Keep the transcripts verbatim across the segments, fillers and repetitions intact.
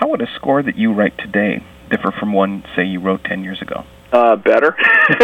how would a score that you write today differ from one, say, you wrote ten years ago? Uh, better.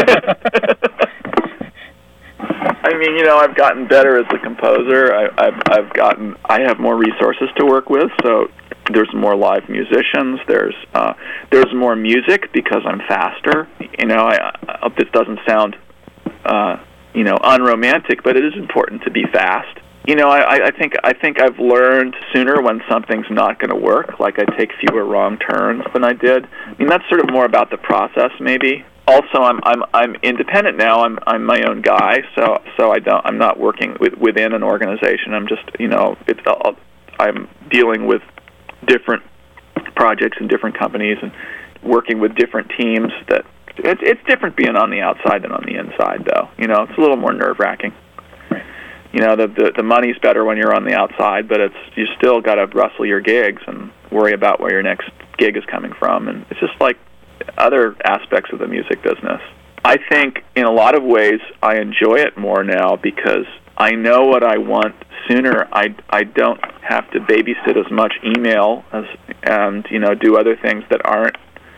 I mean, you know, I've gotten better as a composer. I, I've, I've gotten, I have more resources to work with, so there's more live musicians. There's, uh, there's more music because I'm faster. You know, I, I hope this doesn't sound, uh, you know, unromantic, but it is important to be fast. You know, I, I think I think I've learned sooner when something's not going to work. Like I take fewer wrong turns than I did. I mean, that's sort of more about the process, maybe. Also, I'm I'm I'm independent now. I'm I'm my own guy, so so I don't I'm not working with, within an organization. I'm just you know it's I'll, I'm dealing with different projects and different companies and working with different teams. That it's it's different being on the outside than on the inside, though. You know, it's a little more nerve wracking. You know, the, the the money's better when you're on the outside, but it's you still got to wrestle your gigs and worry about where your next gig is coming from, and it's just like other aspects of the music business. I think in a lot of ways I enjoy it more now because I know what I want sooner. I, I don't have to babysit as much email as and you know do other things that aren't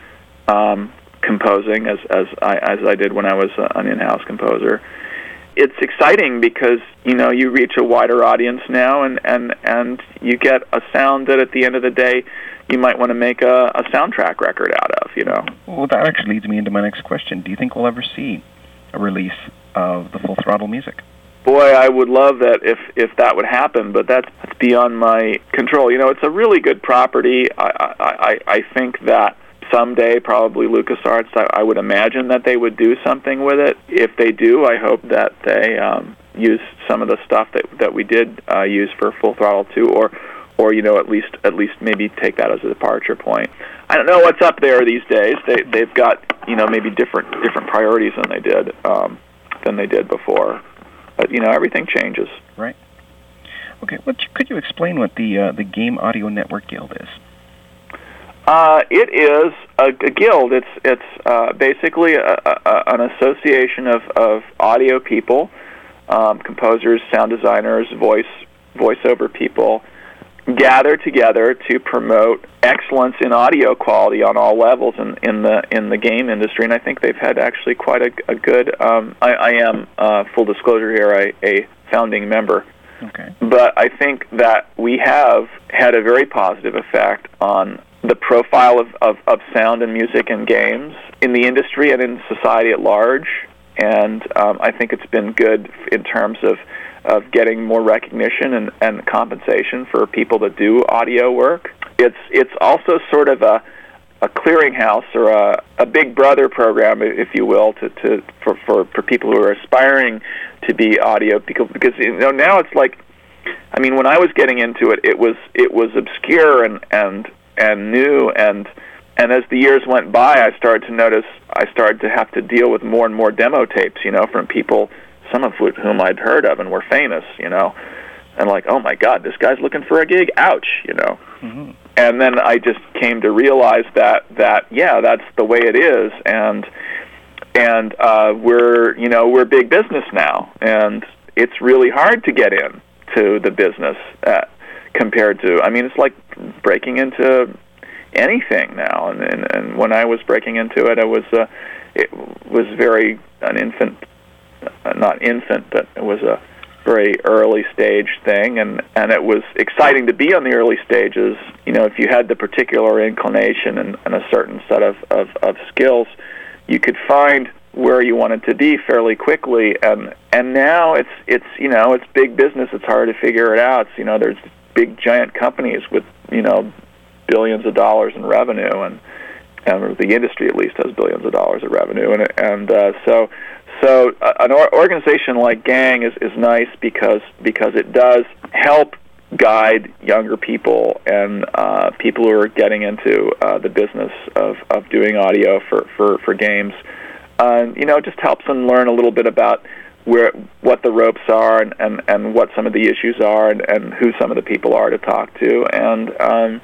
um, composing as as I as I did when I was an in-house composer. It's exciting because, you know, you reach a wider audience now and, and, and you get a sound that at the end of the day you might want to make a, a soundtrack record out of, you know. Well, that actually leads me into my next question. Do you think we'll ever see a release of the Full Throttle music? Boy, I would love that if, if that would happen, but that's, that's beyond my control. You know, it's a really good property. I, I, I think that someday, probably LucasArts, I, I would imagine that they would do something with it. If they do, I hope that they um, use some of the stuff that that we did uh, use for Full Throttle two, or, or you know, at least at least maybe take that as a departure point. I don't know what's up there these days. They they've got you know maybe different different priorities than they did um, than they did before. But you know, everything changes. Right. Okay. What could you explain what the uh, the Game Audio Network Guild is? Uh, it is a, a guild. It's it's uh, basically a, a, an association of, of audio people, um, composers, sound designers, voice voiceover people, gather together to promote excellence in audio quality on all levels in, in the in the game industry. And I think they've had actually quite a, a good. Um, I, I am uh, full disclosure here, a, a founding member. Okay. But I think that we have had a very positive effect on the profile of, of, of sound and music and games in the industry and in society at large. And um, I think it's been good in terms of, of getting more recognition and, and compensation for people that do audio work. It's it's also sort of a, a clearinghouse or a, a big brother program, if you will, to, to for, for, for people who are aspiring to be audio. Because, because you know now it's like, I mean, when I was getting into it, it was it was obscure and and and new, and and as the years went by, I started to notice I started to have to deal with more and more demo tapes, you know, from people, some of whom I'd heard of and were famous, you know, and like, oh my God, this guy's looking for a gig, ouch, you know. Mm-hmm. And then I just came to realize that that yeah, that's the way it is, and and uh, we're you know we're big business now, and it's really hard to get in to the business. Uh, compared to, I mean, it's like breaking into anything now. And, and, and when I was breaking into it, I was, uh, it was very an infant, uh, not infant, but it was a very early stage thing. And, and it was exciting to be on the early stages. You know, if you had the particular inclination and, and a certain set of, of, of skills, you could find where you wanted to be fairly quickly. And, and now it's, it's, you know, it's big business. It's hard to figure it out. It's, you know, there's big giant companies with you know billions of dollars in revenue, and and the industry at least has billions of dollars of revenue, and and uh, so so an or- organization like Gang is, is nice because because it does help guide younger people and uh, people who are getting into uh, the business of, of doing audio for, for, for games. Uh, you know, it just helps them learn a little bit about where what the ropes are and, and, and what some of the issues are and, and who some of the people are to talk to. And um,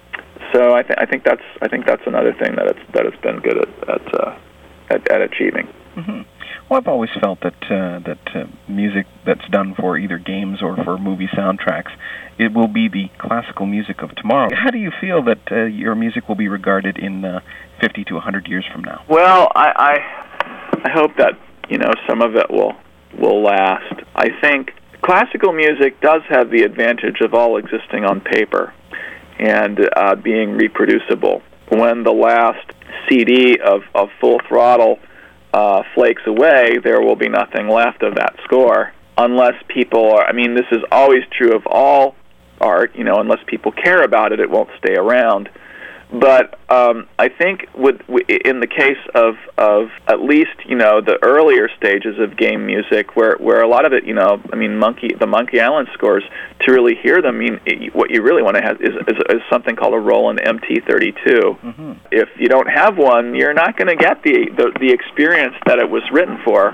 so I, th- I think that's I think that's another thing that it's that it's been good at at, uh, at, at achieving. Mm-hmm. Well, I've always felt that uh, that uh, music that's done for either games or for movie soundtracks, it will be the classical music of tomorrow. How do you feel that uh, your music will be regarded in uh, fifty to one hundred years from now? Well, I, I I hope that, you know, some of it will will last. I think classical music does have the advantage of all existing on paper and uh, being reproducible. When the last C D of, of Full Throttle uh, flakes away, there will be nothing left of that score. Unless people are, I mean, this is always true of all art, you know, unless people care about it, it won't stay around. But um, I think with, in the case of, of at least, you know, the earlier stages of game music, where, where a lot of it, you know, I mean, Monkey, the Monkey Island scores, to really hear them, I mean, it, what you really want to have is, is, is something called a Roland M T thirty-two. Mm-hmm. If you don't have one, you're not going to get the, the, the experience that it was written for.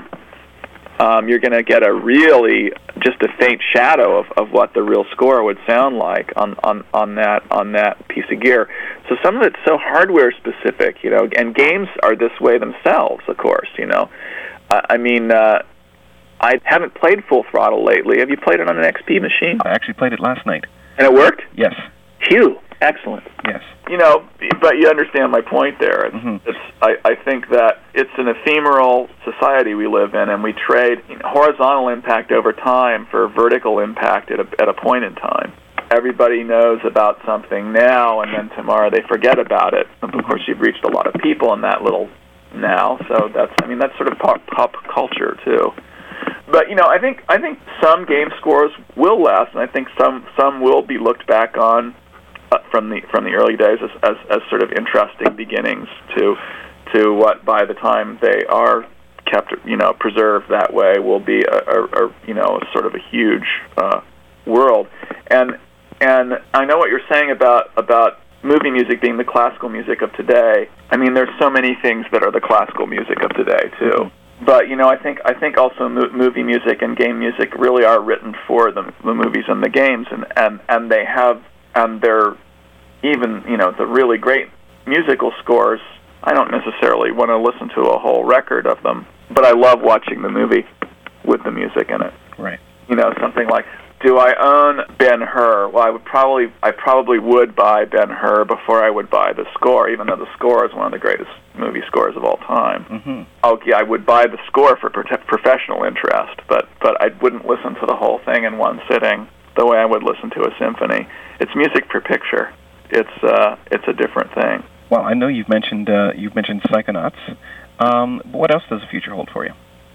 Um, you're going to get a really, just a faint shadow of, of what the real score would sound like on, on, on that on that piece of gear. So some of it's so hardware specific, you know, and games are this way themselves, of course, you know. Uh, I mean, uh, I haven't played Full Throttle lately. Have you played it on an X P machine? I actually played it last night. And it worked? Yes. Phew. Excellent. Yes. You know, but you understand my point there. It's, mm-hmm. it's, I, I think that it's an ephemeral society we live in, and we trade, you know, horizontal impact over time for vertical impact at a, at a point in time. Everybody knows about something now, and then tomorrow they forget about it. Of course, you've reached a lot of people in that little now, so that's, I mean, that's sort of pop, pop culture, too. But, you know, I think I think some game scores will last, and I think some, some will be looked back on Uh, from the from the early days as, as as sort of interesting beginnings to to what by the time they are kept, you know, preserved that way will be a, a, a you know, sort of a huge uh, world. And and I know what you're saying about about movie music being the classical music of today. I mean, there's so many things that are the classical music of today too. But, you know, I think I think also mo- movie music and game music really are written for the, the movies and the games, and, and, and they have. And they're even, you know, the really great musical scores, I don't necessarily want to listen to a whole record of them, but I love watching the movie with the music in it. Right. You know, something like, do I own Ben-Hur? Well, I would probably, I probably would buy Ben-Hur before I would buy the score, even though the score is one of the greatest movie scores of all time. Mm-hmm. Okay, I would buy the score for pro- professional interest, but, but I wouldn't listen to the whole thing in one sitting the way I would listen to a symphony. It's music per picture. It's uh, it's a different thing. Well, I know you've mentioned uh, you've mentioned Psychonauts. Um, what else does the future hold for you?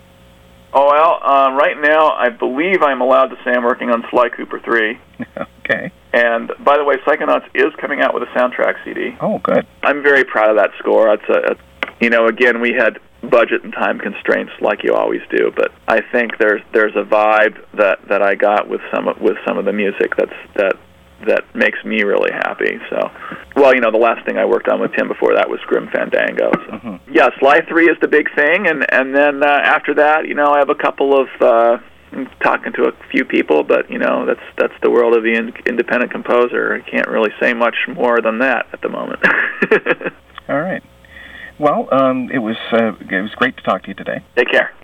Oh well, uh, right now I believe I'm allowed to say I'm working on Sly Cooper three. Okay. And by the way, Psychonauts is coming out with a soundtrack C D. Oh, good. I'm very proud of that score. It's a, a you know, again, we had budget and time constraints like you always do, but I think there's there's a vibe that, that I got with some of, with some of the music that's that that makes me really happy. So, well, you know, the last thing I worked on with Tim before that was Grim Fandango. So. Mm-hmm. Yeah, Sly three is the big thing, and and then uh, after that, you know, I have a couple of uh, I'm talking to a few people, but you know, that's that's the world of the in- independent composer. I can't really say much more than that at the moment. All right. Well, um, it was uh, it was great to talk to you today. Take care.